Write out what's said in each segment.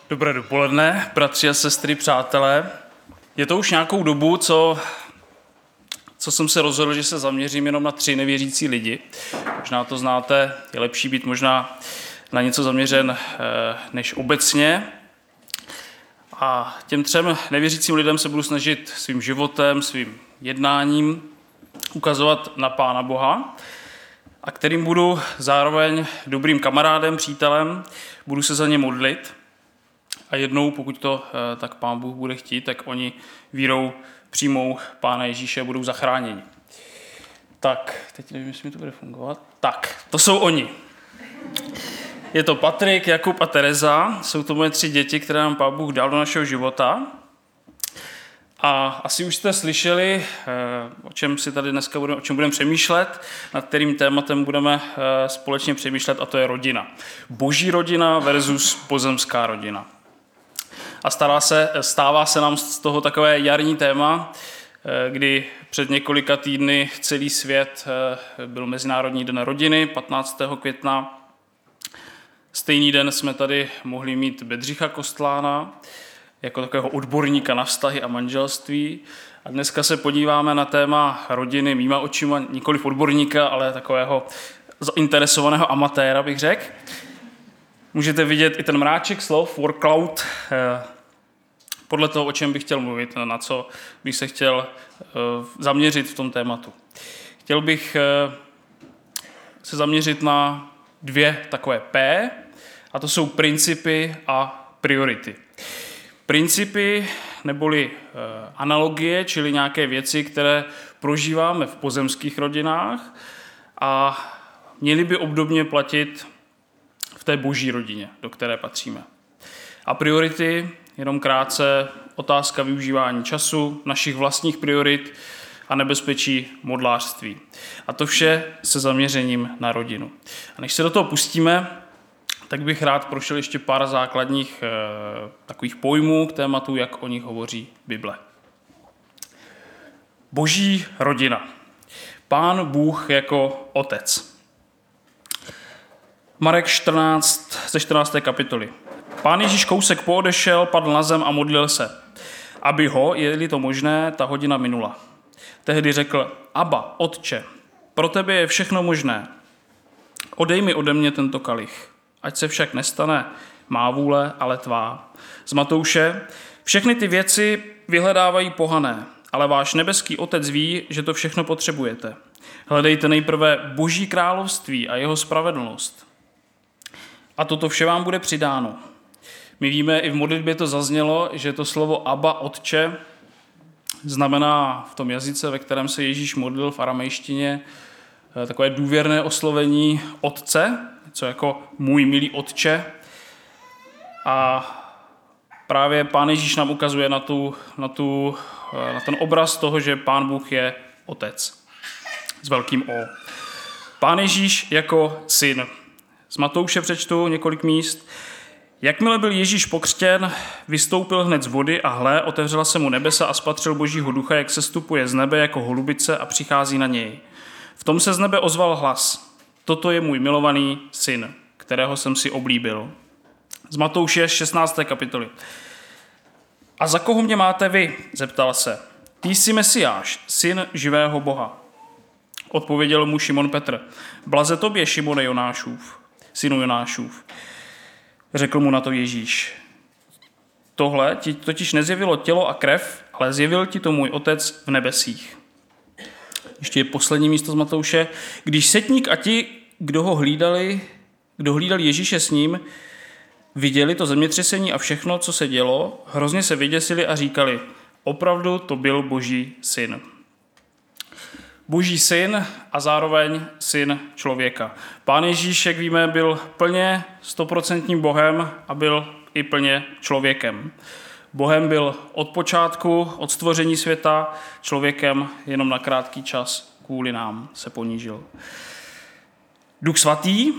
Dobré dopoledne, bratři a sestry, přátelé. Je to už nějakou dobu, co jsem se rozhodl, že se zaměřím jenom na 3 nevěřící lidi. Možná to znáte, je lepší být možná na něco zaměřen než obecně. A těm 3 nevěřícím lidem se budu snažit svým životem, svým jednáním ukazovat na Pána Boha, a kterým budu zároveň dobrým kamarádem, přítelem, budu se za ně modlit. A jednou, pokud to tak Pán Bůh bude chtít, tak oni vírou přijmou Pána Ježíše a budou zachráněni. Tak, teď nevím, jestli mi to bude fungovat. Tak, to jsou oni. Je to Patrik, Jakub a Tereza. Jsou to moje 3 děti, které nám Pán Bůh dal do našeho života. A asi už jste slyšeli, o čem si tady dneska budeme přemýšlet, nad kterým tématem budeme společně přemýšlet, a to je rodina. Boží rodina versus pozemská rodina. A stává se nám z toho takové jarní téma, kdy před několika týdny celý svět byl Mezinárodní den rodiny, 15. května. Stejný den jsme tady mohli mít Bedřicha Kostlána jako takového odborníka na vztahy a manželství. A dneska se podíváme na téma rodiny mýma očima, nikoliv odborníka, ale takového zainteresovaného amatéra, bych řekl. Můžete vidět i ten mráček slov, word cloud, podle toho, o čem bych chtěl mluvit, na co bych se chtěl zaměřit v tom tématu. Chtěl bych se zaměřit na 2 takové P, a to jsou principy a priority. Principy neboli analogie, čili nějaké věci, které prožíváme v pozemských rodinách a měly by obdobně platit v té boží rodině, do které patříme. A priority, jenom krátce, otázka využívání času, našich vlastních priorit a nebezpečí modlářství. A to vše se zaměřením na rodinu. A než se do toho pustíme, tak bych rád prošel ještě pár základních takových pojmů k tématu, jak o nich hovoří Bible. Boží rodina. Pán Bůh jako otec. Marek 14 ze 14. kapitoly. Pán Ježíš kousek poodešel, padl na zem a modlil se, aby ho, je-li to možné, ta hodina minula. Tehdy řekl: Abba, Otče, pro tebe je všechno možné. Odej mi ode mě tento kalich. Ať se však nestane má vůle, ale tvá. Z Matouše: Všechny ty věci vyhledávají pohané, ale váš nebeský Otec ví, že to všechno potřebujete. Hledejte nejprve Boží království a jeho spravedlnost. A toto vše vám bude přidáno. My víme, i v modlitbě to zaznělo, že to slovo Abba, Otče, znamená v tom jazyce, ve kterém se Ježíš modlil v aramejštině, takové důvěrné oslovení Otce, co jako můj milý Otče. A právě Pán Ježíš nám ukazuje na ten obraz toho, že Pán Bůh je Otec s velkým O. Pán Ježíš jako syn. Z Matouše přečtu několik míst. Jakmile byl Ježíš pokřtěn, vystoupil hned z vody a hle, otevřela se mu nebesa a spatřil Božího ducha, jak sestupuje z nebe jako holubice a přichází na něj. V tom se z nebe ozval hlas: Toto je můj milovaný syn, kterého jsem si oblíbil. Z Matouše 16. kapitoly. A za koho mě máte vy? Zeptal se. Ty jsi Mesiáš, syn živého Boha. Odpověděl mu Šimon Petr. Blaze tobě, Šimone Jonášův, synu Jonášův. Řekl mu na to Ježíš. Tohle ti totiž nezjevilo tělo a krev, ale zjevil ti to můj Otec v nebesích. Ještě je poslední místo z Matouše. Když setník a ti, kdo hlídali Ježíše s ním, viděli to zemětřesení a všechno, co se dělo, hrozně se vyděsili a říkali: opravdu to byl Boží syn. Boží syn a zároveň syn člověka. Pán Ježíš, jak víme, byl plně 100% Bohem a byl i plně člověkem. Bohem byl od počátku, od stvoření světa, člověkem jenom na krátký čas kvůli nám se ponížil. Duch svatý,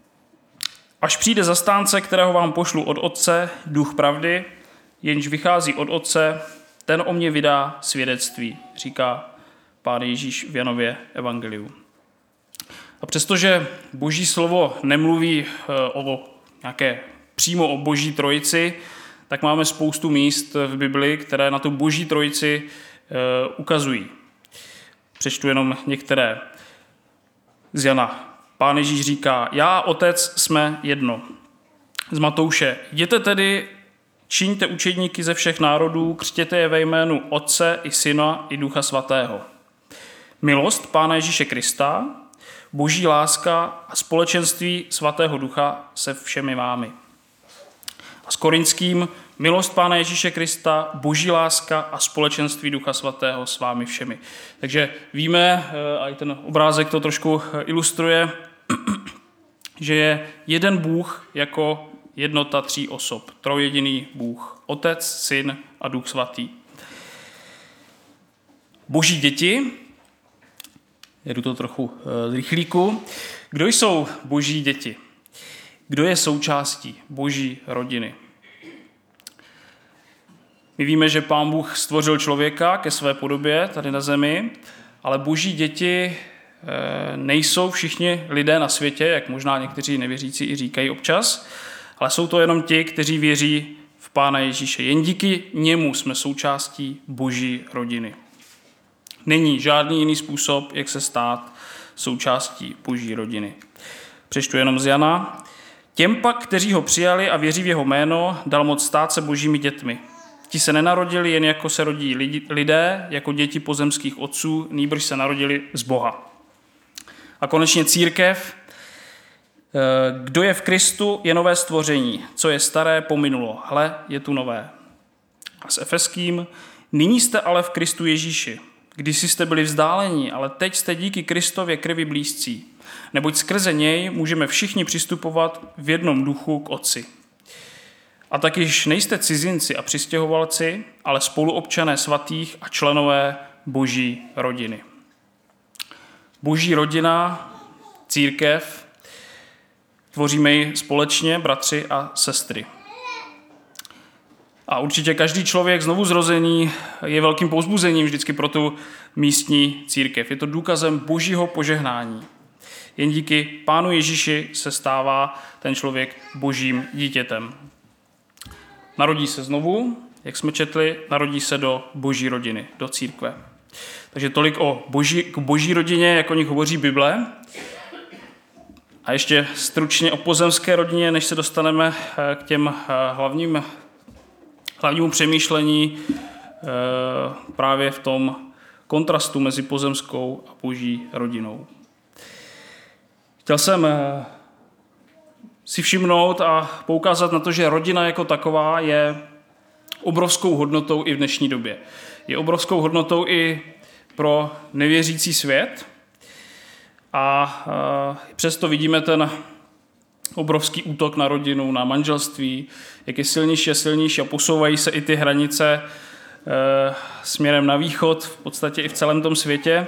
až přijde zastánce, kterého vám pošlu od Otce, duch pravdy, jenž vychází od Otce, ten o mě vydá svědectví, říká Pán Ježíš v Janově evangeliu. A přestože Boží slovo nemluví přímo o Boží trojici, tak máme spoustu míst v Bibli, které na tu boží trojici ukazují. Přečtu jenom některé. Z Jana. Pán Ježíš říká, já a Otec jsme jedno. Z Matouše. Jděte tedy, čiňte učedníky ze všech národů, křtěte je ve jménu Otce i Syna i Ducha Svatého. Milost Pána Ježíše Krista, boží láska a společenství Svatého Ducha se všemi vámi. A s Korinským, milost Pána Ježíše Krista, boží láska a společenství Ducha Svatého s vámi všemi. Takže víme, a i ten obrázek to trošku ilustruje, že je jeden Bůh jako jednota 3 osob. Trojjediný Bůh. Otec, Syn a Duch Svatý. Boží děti, jedu to trochu z rychlíku. Kdo jsou boží děti? Kdo je součástí boží rodiny? My víme, že Pán Bůh stvořil člověka ke své podobě tady na zemi, ale boží děti nejsou všichni lidé na světě, jak možná někteří nevěřící i říkají občas, ale jsou to jenom ti, kteří věří v Pána Ježíše. Jen díky němu jsme součástí boží rodiny. Není žádný jiný způsob, jak se stát součástí boží rodiny. Přečtu jenom z Jana. Těm pak, kteří ho přijali a věří v jeho jméno, dal moc stát se božími dětmi. Ti se nenarodili jen jako se rodí lidé, jako děti pozemských otců, nýbrž se narodili z Boha. A konečně církev. Kdo je v Kristu, je nové stvoření. Co je staré, pominulo. Hle, je tu nové. A s Efeským. Nyní jste ale v Kristu Ježíši. Kdysi jste byli vzdálení, ale teď jste díky Kristově krvi blízcí. Neboť skrze něj můžeme všichni přistupovat v jednom duchu k Otci. A tak již nejste cizinci a přistěhovalci, ale spoluobčané svatých a členové boží rodiny. Boží rodina, církev, tvoříme ji společně, bratři a sestry. A určitě každý člověk znovu zrozený je velkým povzbuzením vždycky pro tu místní církev. Je to důkazem božího požehnání. Jen díky Pánu Ježíši se stává ten člověk božím dítětem. Narodí se znovu, jak jsme četli, narodí se do boží rodiny, do církve. Takže tolik k boží rodině, jak o nich hovoří Bible. A ještě stručně o pozemské rodině, než se dostaneme k těm hlavnímu přemýšlení právě v tom kontrastu mezi pozemskou a boží rodinou. Chtěl jsem si všimnout a poukázat na to, že rodina jako taková je obrovskou hodnotou i v dnešní době. Je obrovskou hodnotou i pro nevěřící svět a přesto vidíme ten obrovský útok na rodinu, na manželství, jak je silnější a silnější a posouvají se i ty hranice směrem na východ, v podstatě i v celém tom světě,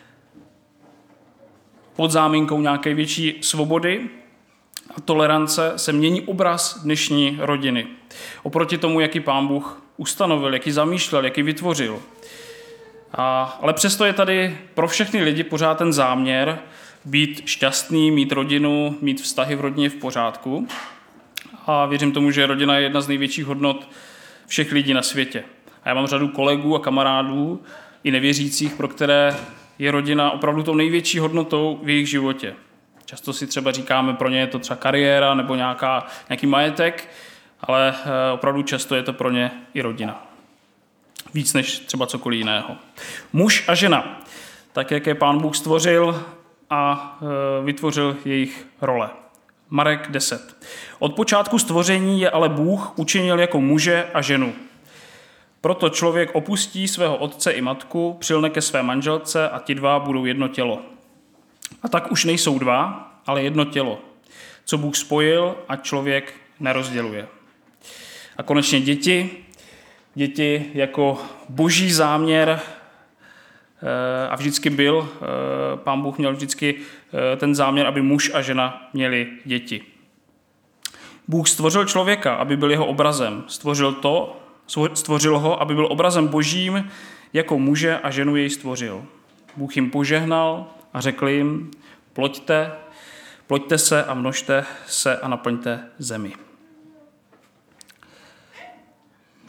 pod záminkou nějaké větší svobody a tolerance se mění obraz dnešní rodiny. Oproti tomu, jaký Pán Bůh ustanovil, jaký zamýšlel, jaký vytvořil. Ale přesto je tady pro všechny lidi pořád ten záměr být šťastný, mít rodinu, mít vztahy v rodině v pořádku. A věřím tomu, že rodina je jedna z největších hodnot všech lidí na světě. A já mám řadu kolegů a kamarádů, i nevěřících, pro které je rodina opravdu tou největší hodnotou v jejich životě. Často si třeba říkáme, pro ně je to třeba kariéra nebo nějaký majetek, ale opravdu často je to pro ně i rodina. Víc než třeba cokoliv jiného. Muž a žena, tak jak je Pán Bůh stvořil a vytvořil jejich role. Marek 10. Od počátku stvoření je ale Bůh učinil jako muže a ženu. Proto člověk opustí svého otce i matku, přilne ke své manželce a ti dva budou jedno tělo. A tak už nejsou dva, ale jedno tělo. Co Bůh spojil, a člověk nerozděluje. A konečně děti. Děti jako boží záměr a vždycky byl, Pán Bůh měl vždycky ten záměr, aby muž a žena měli děti. Bůh stvořil člověka, aby byl jeho obrazem. Stvořil ho, aby byl obrazem božím, jako muže a ženu jej stvořil. Bůh jim požehnal a řekl jim, ploďte se a množte se a naplňte zemi.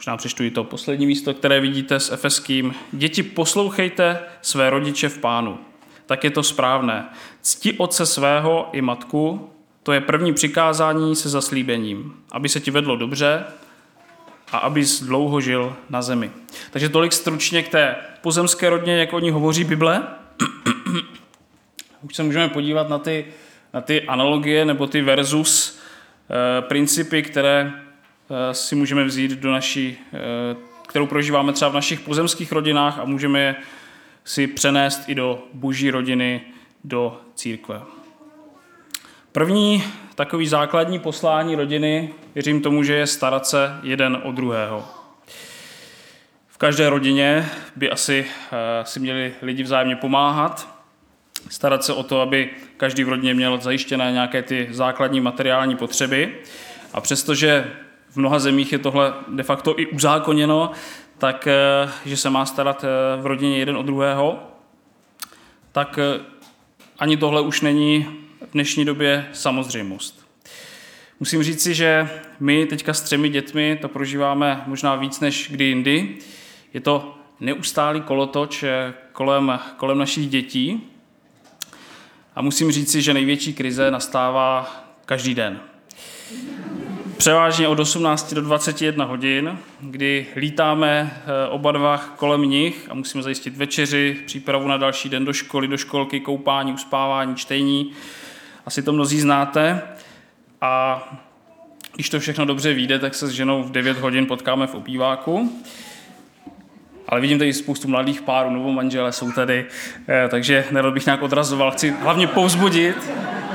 Možná přečtu i to poslední místo, které vidíte s Efeským. Děti, poslouchejte své rodiče v Pánu. Tak je to správné. Cti otce svého i matku, to je první přikázání se zaslíbením, aby se ti vedlo dobře a abys dlouho žil na zemi. Takže tolik stručně k té pozemské rodině, jak o ní hovoří Bible. Už se můžeme podívat na ty analogie nebo ty versus principy, které si můžeme vzít do kterou prožíváme třeba v našich pozemských rodinách a můžeme je si přenést i do boží rodiny, do církve. První takový základní poslání rodiny, věřím tomu, že je starat se jeden o druhého. V každé rodině by asi si měli lidi vzájemně pomáhat, starat se o to, aby každý v rodině měl zajištěné nějaké ty základní materiální potřeby. A přestože v mnoha zemích je tohle de facto i uzákoněno, tak že se má starat v rodině jeden o druhého, tak ani tohle už není v dnešní době samozřejmost. Musím říci, že my teďka s 3 dětmi to prožíváme možná víc než kdy jindy. Je to neustálý kolotoč kolem našich dětí a musím říci, že největší krize nastává každý den. Převážně od 18 do 21 hodin, kdy lítáme oba dva kolem nich a musíme zajistit večeři, přípravu na další den do školy, do školky, koupání, uspávání, čtení. Asi to mnozí znáte. A když to všechno dobře vyjde, tak se s ženou v 9 hodin potkáme v obýváku. Ale vidím tady spoustu mladých párů, novomanželé jsou tady, takže nerad bych nějak odrazoval, chci hlavně povzbudit.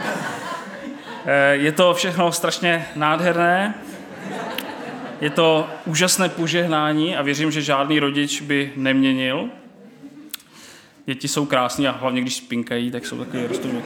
Je to všechno strašně nádherné, je to úžasné požehnání a věřím, že žádný rodič by neměnil. Děti jsou krásné a hlavně když spinkají, tak jsou takový rostomilí.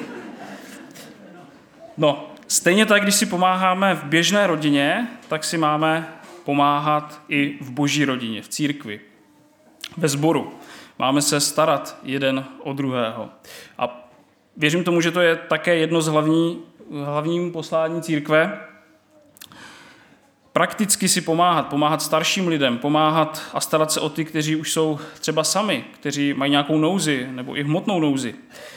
No, stejně tak, když si pomáháme v běžné rodině, tak si máme pomáhat i v boží rodině, v církvi, ve sboru. Máme se starat jeden o druhého. A věřím tomu, že to je také jedno z hlavním poslání církve. Prakticky si pomáhat starším lidem, pomáhat a starat se o ty, kteří už jsou třeba sami, kteří mají nějakou nouzi nebo i hmotnou nouzi.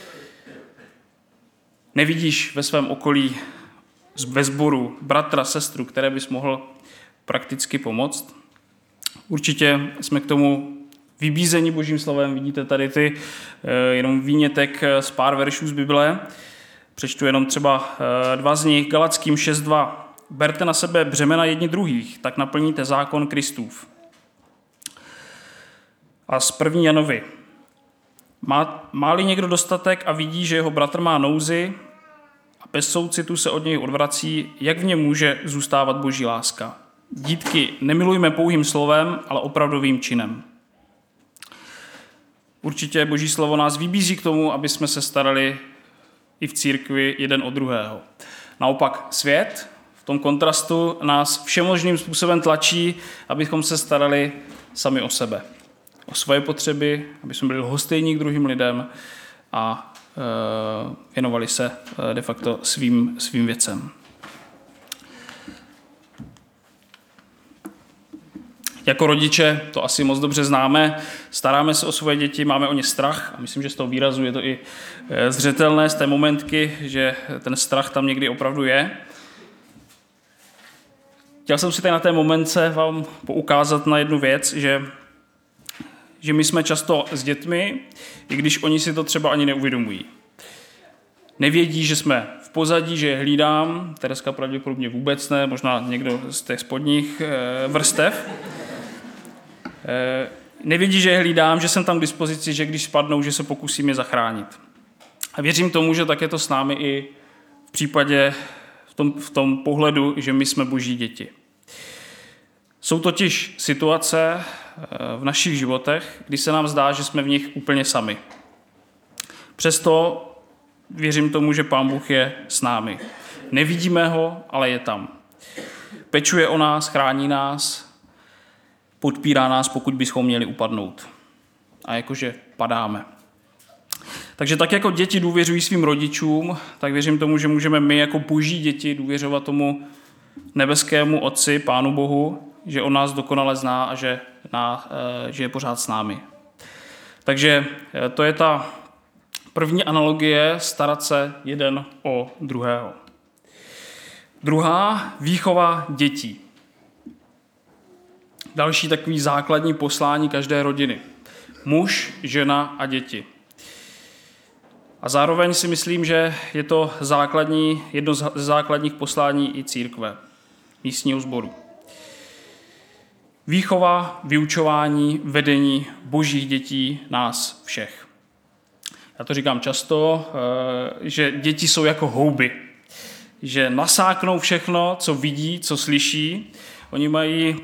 Nevidíš ve svém okolí ve sboru bratra, sestru, které bys mohl prakticky pomoct? Určitě jsme k tomu vybízení božím slovem. Vidíte tady jenom výnětek z pár veršů z Bible. Přečtu jenom třeba 2 z nich. Galackým 6.2. Berte na sebe břemena jedni druhých, tak naplníte zákon Kristův. A z 1. Janovi. Má-li někdo dostatek a vidí, že jeho bratr má nouzi a bez soucitu se od něj odvrací, jak v něm může zůstávat boží láska? Dítky, nemilujme pouhým slovem, ale opravdovým činem. Určitě boží slovo nás vybízí k tomu, aby jsme se starali i v církvi jeden o druhého. Naopak svět v tom kontrastu nás všemožným způsobem tlačí, abychom se starali sami o sebe. O svoje potřeby, aby jsme byli lhostejní k druhým lidem a věnovali se de facto svým věcem. Jako rodiče to asi moc dobře známe, staráme se o svoje děti, máme o ně strach a myslím, že z toho výrazu je to i zřetelné z té momentky, že ten strach tam někdy opravdu je. Chtěl jsem si tady na té momentce vám poukázat na jednu věc, že my jsme často s dětmi, i když oni si to třeba ani neuvědomují. Nevědí, že jsme v pozadí, že je hlídám, Tereska pravděpodobně vůbec ne, možná někdo z těch spodních vrstev. Nevědí, že je hlídám, že jsem tam k dispozici, že když spadnou, že se pokusím je zachránit. A věřím tomu, že tak je to s námi i v případě, v tom pohledu, že my jsme boží děti. Jsou totiž situace v našich životech, kdy se nám zdá, že jsme v nich úplně sami. Přesto věřím tomu, že Pán Bůh je s námi. Nevidíme ho, ale je tam. Pečuje o nás, chrání nás, podpírá nás, pokud bychom měli upadnout. A jakože padáme. Takže tak jako děti důvěřují svým rodičům, tak věřím tomu, že můžeme my jako boží děti důvěřovat tomu nebeskému Otci, Pánu Bohu, že on nás dokonale zná a že je pořád s námi. Takže to je ta první analogie, starat se jeden o druhého. Druhá, výchova dětí. Další takový základní poslání každé rodiny. Muž, žena a děti. A zároveň si myslím, že je to jedno z základních poslání i církve, místního sboru. Výchova, vyučování, vedení božích dětí nás všech. Já to říkám často, že děti jsou jako houby, že nasáknou všechno, co vidí, co slyší. Oni mají,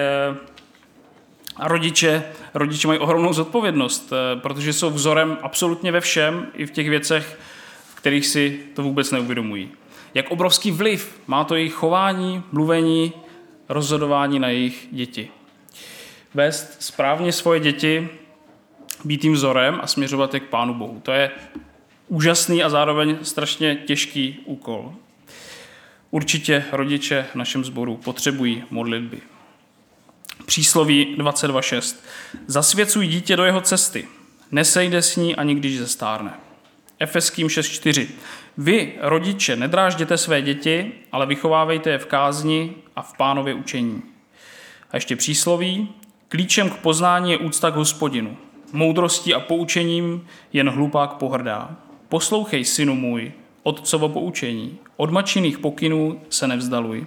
a rodiče mají ohromnou zodpovědnost, protože jsou vzorem absolutně ve všem, i v těch věcech, v kterých si to vůbec neuvědomují. Jak obrovský vliv má to jejich chování, mluvení, rozhodování na jejich děti. Vést správně svoje děti, být jim vzorem a směřovat je k Pánu Bohu. To je úžasný a zároveň strašně těžký úkol. Určitě rodiče v našem sboru potřebují modlitby. Přísloví 22.6. Zasvěcuj dítě do jeho cesty. Nesejde s ní, ani když zestárne. Efeským 6.4. Vy, rodiče, nedrážděte své děti, ale vychovávejte je v kázni a v Pánově učení. A ještě přísloví. Klíčem k poznání je úcta k Hospodinu. Moudrostí a poučením jen hlupák pohrdá. Poslouchej, synu můj, otcovo poučení. Od matčiných pokynů se nevzdaluj.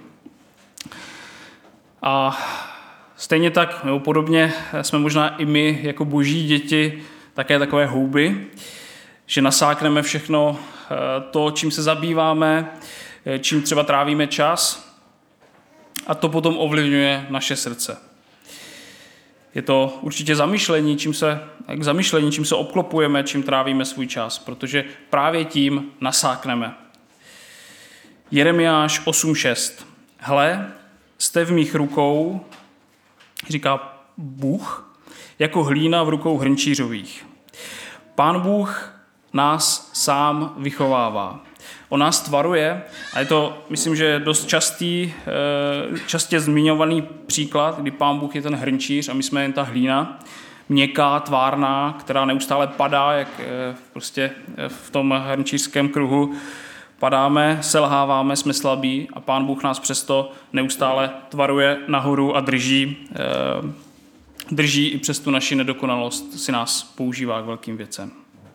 A stejně tak, nebo podobně, jsme možná i my, jako boží děti, také takové houby, že nasákneme všechno to, čím se zabýváme, čím třeba trávíme čas, a to potom ovlivňuje naše srdce. Je to určitě zamyšlení, čím se obklopujeme, čím trávíme svůj čas, protože právě tím nasákneme. Jeremiáš 8.6. Hle, jste v mých rukou, říká Bůh, jako hlína v rukou hrnčířových. Pán Bůh nás sám vychovává. On nás tvaruje a je to, myslím, že dost častě zmiňovaný příklad, kdy Pán Bůh je ten hrnčíř a my jsme jen ta hlína, měkká, tvárná, která neustále padá, jak prostě v tom hrnčířském kruhu padáme, selháváme, jsme slabí a Pán Bůh nás přesto neustále tvaruje nahoru a drží i přes tu naši nedokonalost, si nás používá k velkým věcem.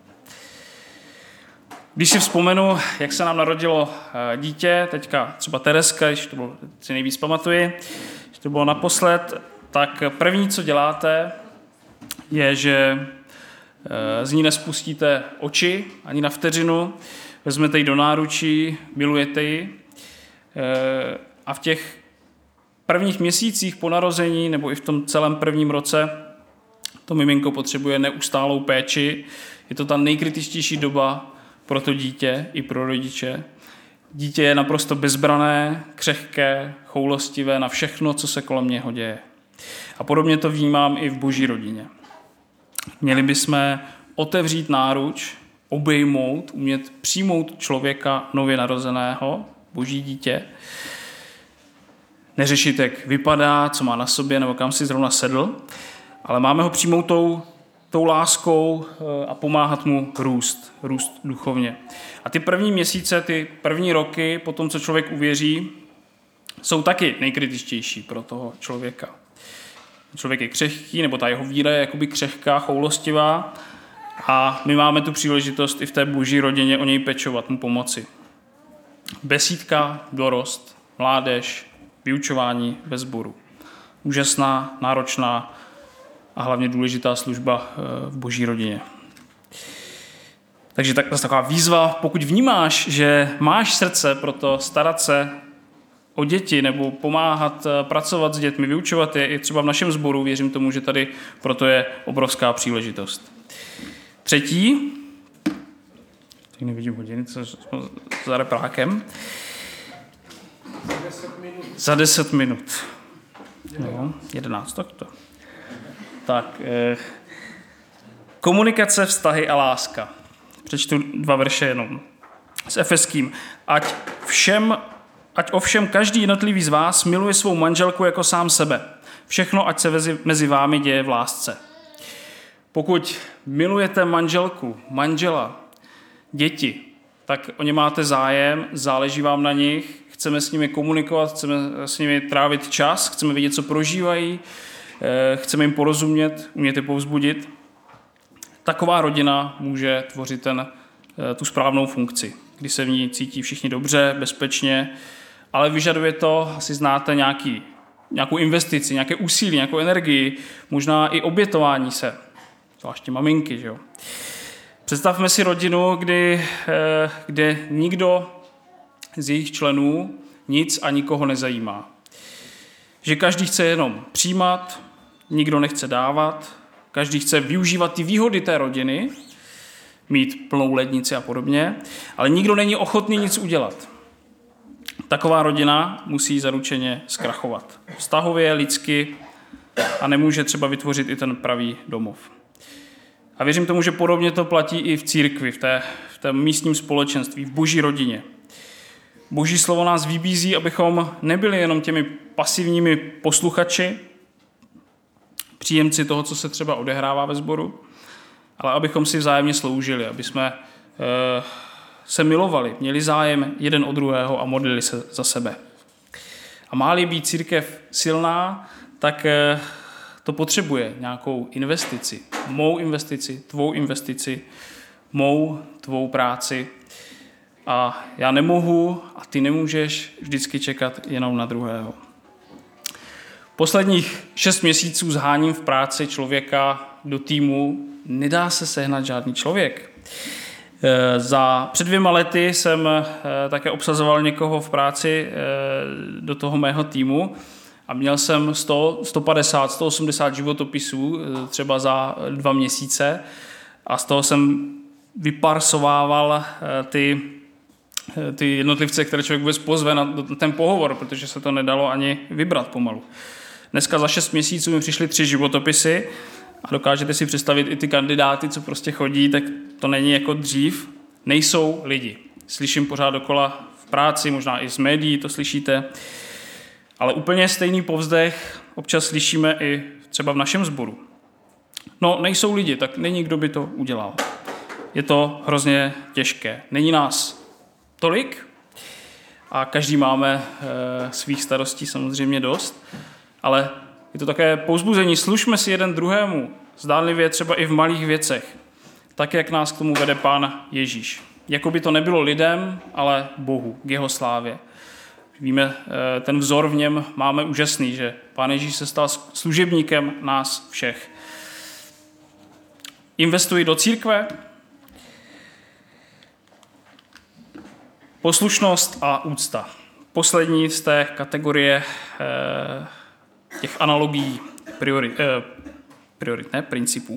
Když si vzpomenu, jak se nám narodilo dítě, teďka třeba Tereska, když to bylo, si nejvíc pamatuji, když to bylo naposled, tak první, co děláte, je, že z ní nespustíte oči ani na vteřinu, vezmete ji do náručí, milujete ji a v těch prvních měsících po narození nebo i v tom celém prvním roce to miminko potřebuje neustálou péči. Je to ta nejkritičtější doba pro to dítě i pro rodiče. Dítě je naprosto bezbrané, křehké, choulostivé na všechno, co se kolem něho děje. A podobně to vnímám i v boží rodině. Měli bychom otevřít náruč, obejmout, umět přijmout člověka nově narozeného, boží dítě, neřešit, jak vypadá, co má na sobě nebo kam si zrovna sedl, ale máme ho přijmout tou láskou a pomáhat mu růst duchovně. A ty první měsíce, ty první roky, po tom, co člověk uvěří, jsou taky nejkritičtější pro toho člověka. Člověk je křehký, nebo ta jeho víra je jakoby křehká, choulostivá a my máme tu příležitost i v té boží rodině o něj pečovat, mu pomoci. Besídka, dorost, mládež, vyučování ve sboru. Úžasná, náročná a hlavně důležitá služba v boží rodině. Takže zase taková výzva, pokud vnímáš, že máš srdce pro to starat se o děti nebo pomáhat pracovat s dětmi, vyučovat je i třeba v našem sboru, věřím tomu, že tady proto je obrovská příležitost. Třetí, teď nevidím hodiny, za reprákem. Za 10 minut. No, 11, takto. Tak, komunikace, vztahy a láska. Přečtu 2 verše jenom. S Efeským. Ať všem Ať ovšem každý jednotlivý z vás miluje svou manželku jako sám sebe. Všechno, ať se mezi vámi děje v lásce. Pokud milujete manželku, manžela, děti, tak o ně máte zájem, záleží vám na nich, chceme s nimi komunikovat, chceme s nimi trávit čas, chceme vidět, co prožívají, chceme jim porozumět, umět je povzbudit. Taková rodina může tvořit tu správnou funkci, kdy se v ní cítí všichni dobře, bezpečně, ale vyžaduje to, asi znáte, nějakou investici, nějaké úsilí, nějakou energii, možná i obětování se, zvláště maminky. Že jo? Představme si rodinu, kde nikdo z jejich členů nic a nikoho nezajímá. Že každý chce jenom přijímat, nikdo nechce dávat, každý chce využívat ty výhody té rodiny, mít plnou lednici a podobně, ale nikdo není ochotný nic udělat. Taková rodina musí zaručeně zkrachovat. Vztahově, lidsky a nemůže třeba vytvořit i ten pravý domov. A věřím tomu, že podobně to platí i v církvi, v té místním společenství, v boží rodině. Boží slovo nás vybízí, abychom nebyli jenom těmi pasivními posluchači, příjemci toho, co se třeba odehrává ve sboru, ale abychom si vzájemně sloužili, aby jsme se milovali, měli zájem jeden o druhého a modlili se za sebe. A má-li být církev silná, tak to potřebuje nějakou investici. Mou investici, tvou investici, tvou práci. A já nemohu a ty nemůžeš vždycky čekat jenom na druhého. Posledních 6 měsíců zháním v práci člověka do týmu nedá se sehnat žádný člověk. Před 2 lety jsem také obsazoval někoho v práci do toho mého týmu a měl jsem 100, 150, 180 životopisů třeba za 2 měsíce a z toho jsem vyparsovával ty jednotlivce, které člověk vůbec pozve na ten pohovor, protože se to nedalo ani vybrat pomalu. Dneska za 6 měsíců mi přišly 3 životopisy a dokážete si představit i ty kandidáty, co prostě chodí, tak to není jako dřív. Nejsou lidi. Slyším pořád dokola v práci, možná i z médií to slyšíte, ale úplně stejný povzdech občas slyšíme i třeba v našem sboru. No, nejsou lidi, tak není kdo by to udělal. Je to hrozně těžké. Není nás tolik a každý máme svých starostí samozřejmě dost, ale je to také povzbuzení. Služme si jeden druhému, zdánlivě třeba i v malých věcech, tak, jak nás k tomu vede Pán Ježíš. Jako by to nebylo lidem, ale Bohu, k jeho slávě. Víme, ten vzor v něm máme úžasný, že Pán Ježíš se stal služebníkem nás všech. Investuj do církve, poslušnost a úcta. Poslední z té kategorie těch analogií principů.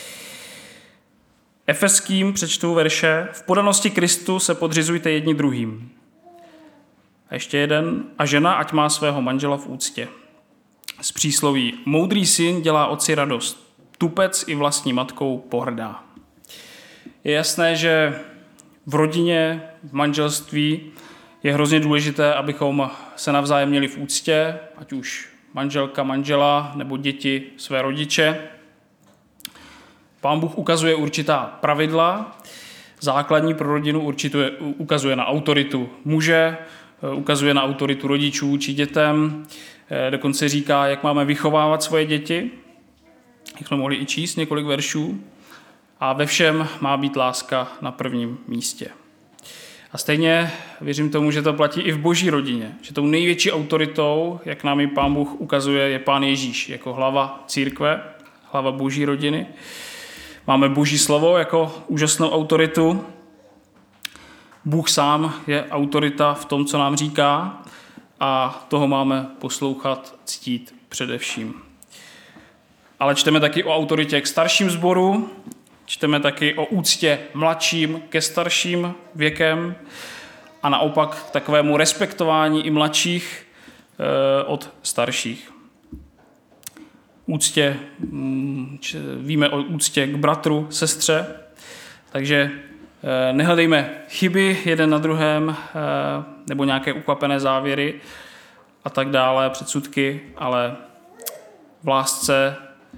Efeským přečtu verše. V podanosti Kristu se podřizujte jedni druhým. A ještě jeden. A žena, ať má svého manžela v úctě. Z přísloví. Moudrý syn dělá otci radost. Tupec i vlastní matkou pohrdá. Je jasné, že v rodině, v manželství je hrozně důležité, abychom se navzájem měli v úctě, ať už manželka, manžela nebo děti, své rodiče. Pán Bůh ukazuje určitá pravidla, základní pro rodinu ukazuje na autoritu muže, ukazuje na autoritu rodičů či dětem, dokonce říká, jak máme vychovávat svoje děti, jak jsme mohli i číst několik veršů, a ve všem má být láska na prvním místě. A stejně věřím tomu, že to platí i v boží rodině, že tou největší autoritou, jak nám ji Pán Bůh ukazuje, je Pán Ježíš jako hlava církve, hlava boží rodiny. Máme boží slovo jako úžasnou autoritu. Bůh sám je autorita v tom, co nám říká, a toho máme poslouchat, ctít především. Ale čteme taky o autoritě k starším sboru, čteme taky o úctě mladším ke starším věkem a naopak k takovému respektování i mladších od starších. Víme o úctě k bratru, sestře, takže Nehledejme chyby jeden na druhém, nebo nějaké ukvapené závěry a tak dále, předsudky, ale v lásce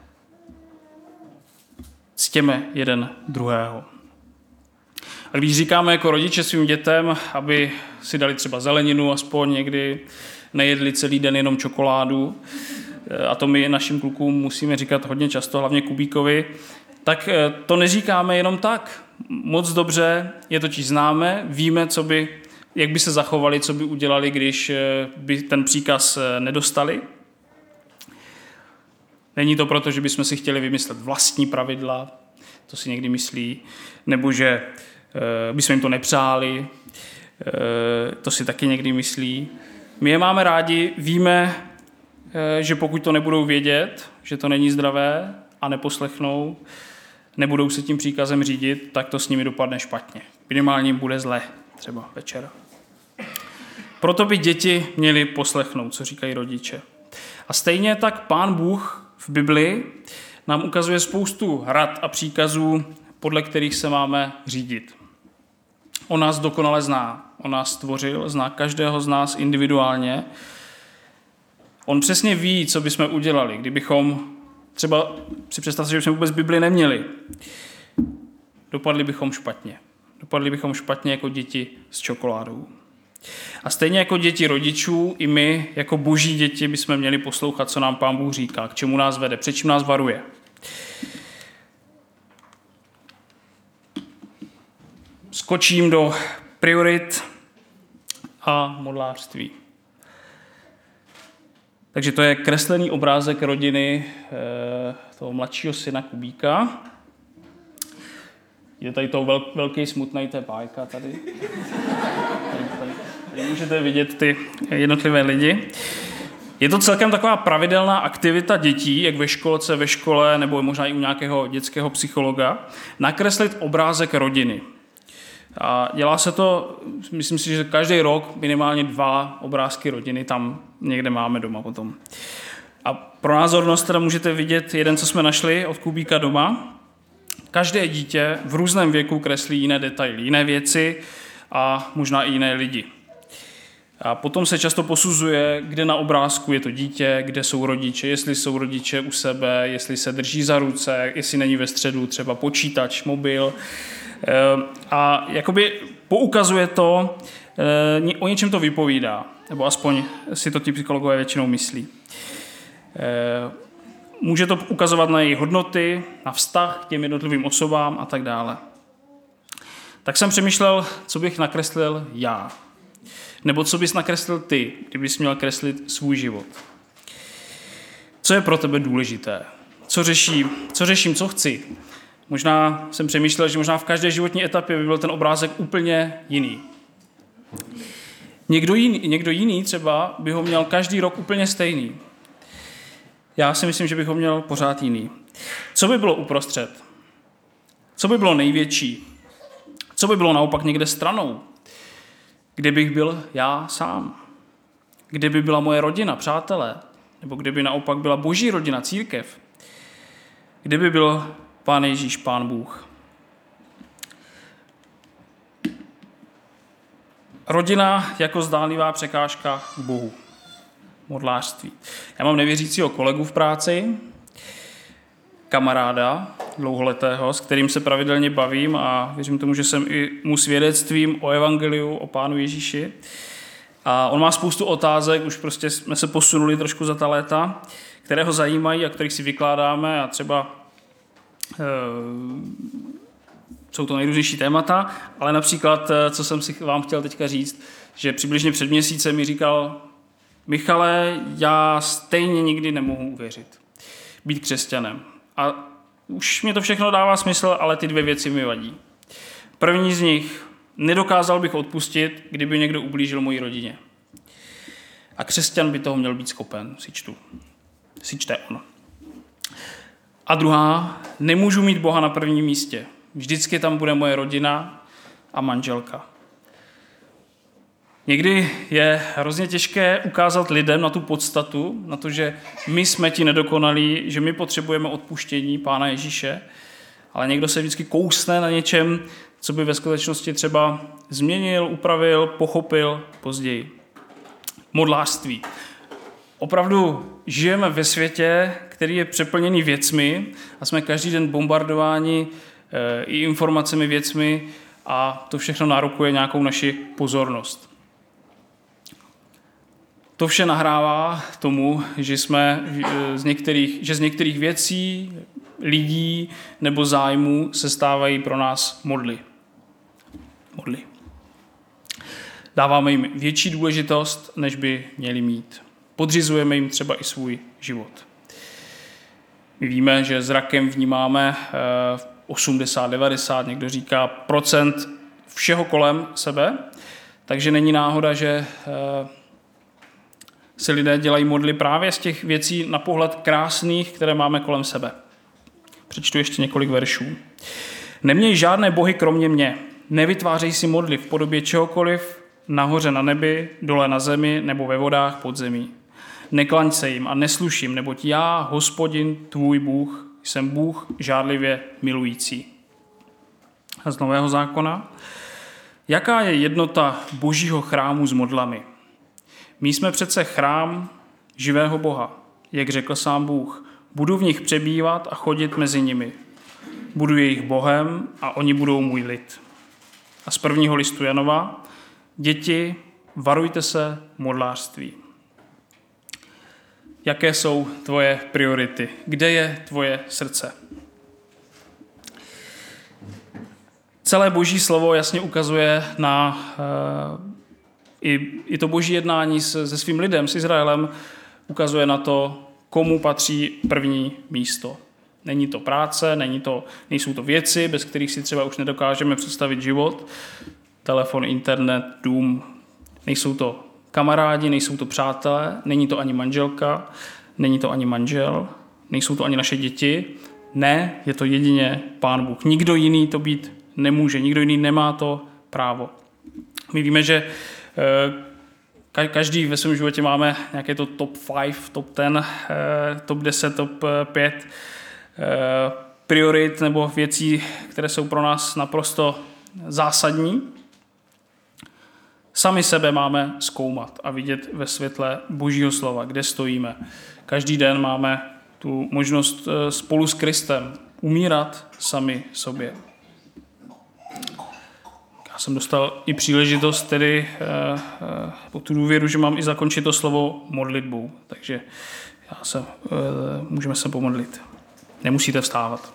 ctěme jeden druhého. A když říkáme jako rodiče svým dětem, aby si dali třeba zeleninu aspoň někdy, nejedli celý den jenom čokoládu, a to my našim klukům musíme říkat hodně často, hlavně Kubíkovi, tak to neříkáme jenom tak. Moc dobře je totiž známe, víme, jak by se zachovali, co by udělali, když by ten příkaz nedostali. Není to proto, že bychom si chtěli vymyslet vlastní pravidla, to si někdy myslí, nebo že bychom jim to nepřáli, to si taky někdy myslí. My je máme rádi, víme, že pokud to nebudou vědět, že to není zdravé a neposlechnou, nebudou se tím příkazem řídit, tak to s nimi dopadne špatně. Minimálně jim bude zle, třeba večer. Proto by děti měly poslechnout, co říkají rodiče. A stejně tak Pán Bůh v Bibli nám ukazuje spoustu rad a příkazů, podle kterých se máme řídit. On nás dokonale zná, on nás stvořil, zná každého z nás individuálně. On přesně ví, co bychom udělali, kdybychom třeba si představte, že bychom vůbec Bibli neměli. Dopadli bychom špatně. Dopadli bychom špatně jako děti s čokoládou. A stejně jako děti rodičů, i my jako boží děti bychom měli poslouchat, co nám Pán Bůh říká, k čemu nás vede, před čím nás varuje. Skočím do priorit a modlářství. Takže to je kreslený obrázek rodiny toho mladšího syna Kubíka. Je tady to velký smutný, to je bájka tady. Tady můžete vidět ty jednotlivé lidi. Je to celkem taková pravidelná aktivita dětí, jak ve škole, nebo možná i u nějakého dětského psychologa, nakreslit obrázek rodiny. A dělá se to, myslím si, že každý rok minimálně 2 obrázky rodiny tam někde máme doma potom. A pro názornost teda můžete vidět jeden, co jsme našli od Kubíka doma. Každé dítě v různém věku kreslí jiné detaily, jiné věci a možná i jiné lidi. A potom se často posuzuje, kde na obrázku je to dítě, kde jsou rodiče, jestli jsou rodiče u sebe, jestli se drží za ruce, jestli není ve středu třeba počítač, mobil. A jakoby poukazuje to, o něčem to vypovídá, nebo aspoň si to ti psychologové většinou myslí. Může to ukazovat na její hodnoty, na vztah k těm jednotlivým osobám a tak dále. Tak jsem přemýšlel, co bych nakreslil já. Nebo co bys nakreslil ty, kdybys měl kreslit svůj život. Co je pro tebe důležité? Co řeším, co chci? Možná jsem přemýšlel, že možná v každé životní etapě by byl ten obrázek úplně jiný. Někdo jiný třeba by ho měl každý rok úplně stejný. Já si myslím, že bych ho měl pořád jiný. Co by bylo uprostřed? Co by bylo největší? Co by bylo naopak někde stranou? Kde bych byl já sám? Kde by byla moje rodina, přátelé? Nebo kde by naopak byla boží rodina, církev? Kde by byl Pán Ježíš, Pán Bůh? Rodina jako zdánlivá překážka k Bohu. Modlářství. Já mám nevěřícího kolegu v práci, kamaráda dlouholetého, s kterým se pravidelně bavím a věřím tomu, že jsem i mu svědectvím o evangeliu, o Pánu Ježíši. A on má spoustu otázek, už prostě jsme se posunuli trošku za ta léta, které ho zajímají a kterých si vykládáme a třeba jsou to nejrůznější témata, ale například, co jsem si vám chtěl teďka říct, že přibližně před měsícem mi říkal: Michale, já stejně nikdy nemohu uvěřit, být křesťanem. A už mě to všechno dává smysl, ale ty 2 věci mi vadí. První z nich, nedokázal bych odpustit, kdyby někdo ublížil mojí rodině. A křesťan by toho měl být schopen, si čte on. A druhá, nemůžu mít Boha na prvním místě. Vždycky tam bude moje rodina a manželka. Někdy je hrozně těžké ukázat lidem na tu podstatu, na to, že my jsme ti nedokonalí, že my potřebujeme odpuštění Pána Ježíše, ale někdo se vždycky kousne na něčem, co by ve skutečnosti třeba změnil, upravil, pochopil později. Modlářství. Opravdu žijeme ve světě, který je přeplněný věcmi a jsme každý den bombardováni i informacemi, věcmi a to všechno nárokuje nějakou naši pozornost. To vše nahrává tomu, že z některých věcí, lidí nebo zájmů se stávají pro nás modly. Dáváme jim větší důležitost, než by měli mít. Podřizujeme jim třeba i svůj život. My víme, že zrakem vnímáme 80-90, někdo říká procent všeho kolem sebe, takže není náhoda, že si lidé dělají modly právě z těch věcí na pohled krásných, které máme kolem sebe. Přečtu ještě několik veršů. Neměj žádné bohy kromě mě. Nevytvářej si modly v podobě čehokoliv, nahoře na nebi, dole na zemi nebo ve vodách pod zemí. Neklaň se jim a nesluším, neboť já, Hospodin, tvůj Bůh, jsem Bůh žádlivě milující. A z Nového zákona. Jaká je jednota božího chrámu s modlami? My jsme přece chrám živého Boha, jak řekl sám Bůh. Budu v nich přebývat a chodit mezi nimi. Budu jejich Bohem a oni budou můj lid. A z 1. listu Janova. Děti, varujte se modlářství. Jaké jsou tvoje priority? Kde je tvoje srdce? Celé boží slovo jasně ukazuje na i to boží jednání se svým lidem, s Izraelem, ukazuje na to, komu patří první místo. Není to práce, nejsou to věci, bez kterých si třeba už nedokážeme představit život. Telefon, internet, dům. Nejsou to kamarádi, nejsou to přátelé, není to ani manželka, není to ani manžel, nejsou to ani naše děti. Ne, je to jedině Pán Bůh. Nikdo jiný to být nemůže, nikdo jiný nemá to právo. My víme, že každý ve svém životě máme nějaké to top 5, top 10, top 10, top 5 priorit nebo věcí, které jsou pro nás naprosto zásadní. Sami sebe máme zkoumat a vidět ve světle Božího slova, kde stojíme. Každý den máme tu možnost spolu s Kristem umírat sami sobě. Já jsem dostal i příležitost tedy po tu důvěru, že mám i zakončit to slovo modlitbou. Takže můžeme se pomodlit. Nemusíte vstávat.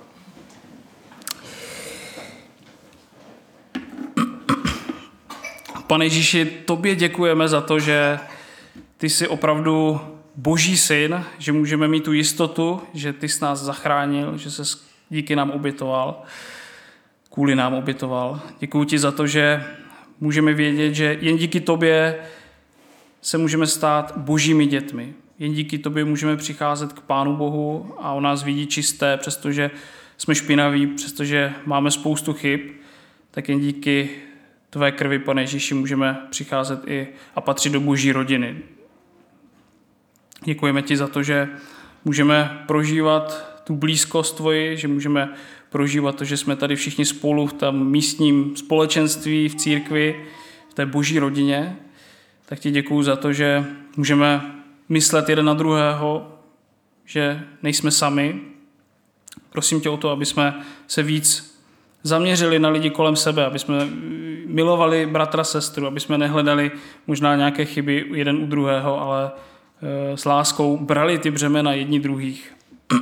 Pane Ježíši, tobě děkujeme za to, že ty jsi opravdu Boží syn, že můžeme mít tu jistotu, že ty jsi nás zachránil, že se díky nám obětoval, kvůli nám obětoval. Děkuji ti za to, že můžeme vědět, že jen díky tobě se můžeme stát božími dětmi. Jen díky tobě můžeme přicházet k Pánu Bohu a on nás vidí čisté, přestože jsme špinaví, přestože máme spoustu chyb, tak jen díky tvé krvi, Pane Ježíši, můžeme přicházet i a patřit do boží rodiny. Děkujeme ti za to, že můžeme prožívat tu blízkost tvoji, že můžeme prožívat to, že jsme tady všichni spolu v tom místním společenství, v církvi, v té boží rodině. Tak ti děkuju za to, že můžeme myslet jeden na druhého, že nejsme sami. Prosím tě o to, aby jsme se víc zaměřili na lidi kolem sebe, aby jsme milovali bratra, sestru, aby jsme nehledali možná nějaké chyby jeden u druhého, ale s láskou brali ty břemena jedni druhých.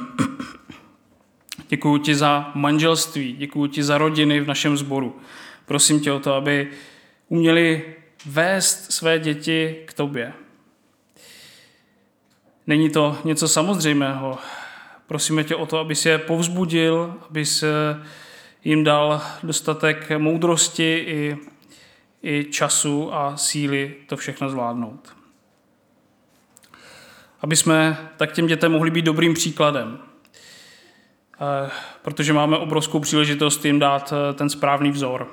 Děkuji ti za manželství, děkuji ti za rodiny v našem sboru. Prosím tě o to, aby uměli vést své děti k tobě. Není to něco samozřejmého. Prosíme tě o to, abys je povzbudil, abys jim dal dostatek moudrosti i času a síly to všechno zvládnout. Aby jsme tak těm dětem mohli být dobrým příkladem, protože máme obrovskou příležitost jim dát ten správný vzor.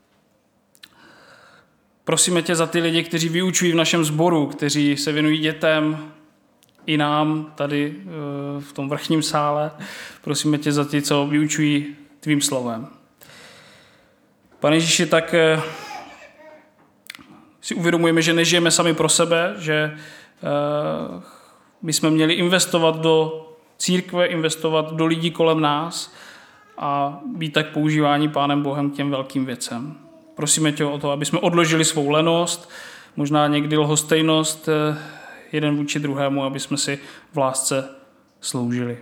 Prosíme tě za ty lidi, kteří vyučují v našem sboru, kteří se věnují dětem, i nám tady v tom vrchním sále. Prosíme tě za ty, co vyučují tvým slovem. Pane Ježíši, tak si uvědomujeme, že nežijeme sami pro sebe, že my jsme měli investovat do církve, investovat do lidí kolem nás a být tak používání Pánem Bohem k těm velkým věcem. Prosíme tě o to, aby jsme odložili svou lenost, možná někdy lhostejnost jeden vůči druhému, aby jsme si v lásce sloužili.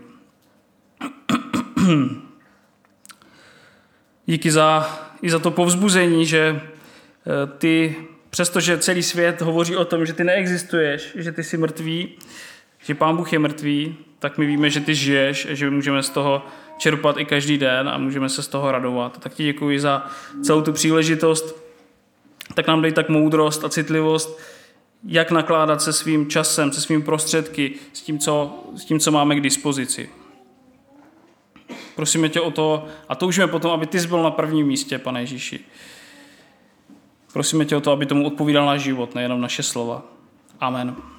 Díky i za to povzbuzení, že ty, přestože celý svět hovoří o tom, že ty neexistuješ, že ty jsi mrtvý, že Pán Bůh je mrtvý, tak my víme, že ty žiješ, že můžeme z toho čerpat i každý den a můžeme se z toho radovat. Tak ti děkuji za celou tu příležitost. Tak nám dej tak moudrost a citlivost, jak nakládat se svým časem, se svými prostředky, s tím, co máme k dispozici. Prosíme tě o to a toužíme potom, aby ty jsi byl na prvním místě, Pane Ježíši. Prosíme tě o to, aby tomu odpovídal náš život, nejenom naše slova. Amen.